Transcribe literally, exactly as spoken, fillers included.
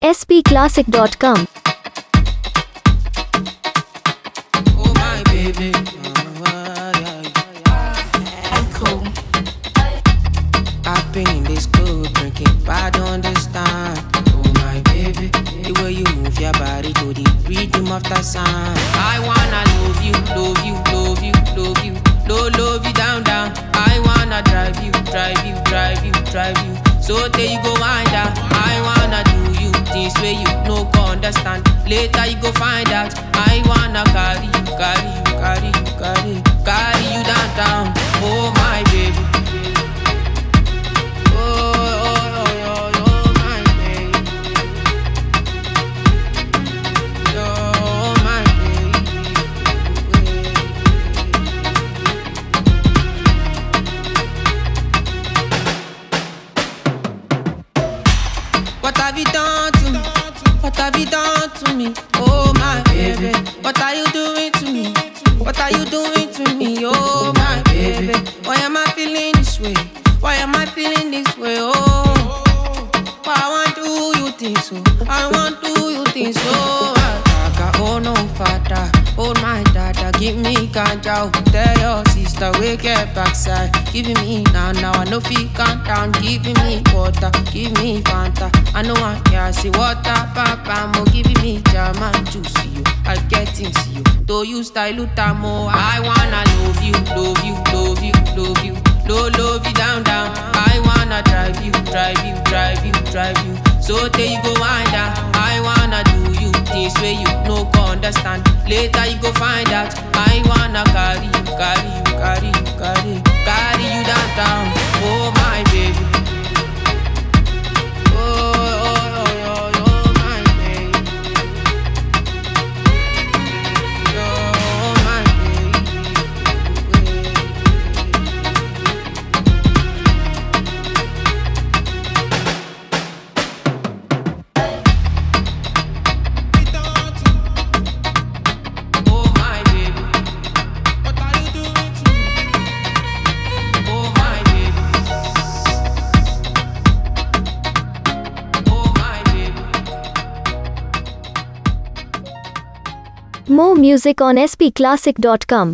S P classic dot com. Oh my baby, Echo. I've been in this club drinking, but I don't understand. Oh my baby, the way you move your body to the rhythm of the sound. I wanna love you, love you, love you, love you, love, love you down, down. I wanna drive you, drive you, drive you, drive you. So there you go wind down. I wanna do you things where you no go understand. Later you go find out. I wanna carry you, carry you, carry you, carry you, carry you down, down. Oh my baby. Oh, oh, oh, oh, oh, my baby. Oh, my What have you done to me? What have you done to me? Oh my baby, what are you doing to me? What are you doing to me? Oh my baby, why am I feeling this way? Why am I feeling this way? Oh, why I want to do you things so? I want to do you things so. Oh no father, oh my dada, give me ganja. Tell your sister we get backside. Giving me now, now I know fi calm down. Giving me water, give me Fanta. I know I can't see water, papa mo. Giving me jam and juice you. I get into you. Do you style utamo? I wanna love you, love you, love you, love you, love, love you down, down. I wanna drive you, drive you, drive you, drive you. So there you go wind down. I wanna do you things where you no go understand. Later you go find out. I wanna carry you, carry you, carry you, carry you, carry you down, down. Oh my baby. Oh, oh, oh, oh, oh my baby. Oh my More music on S P classic dot com.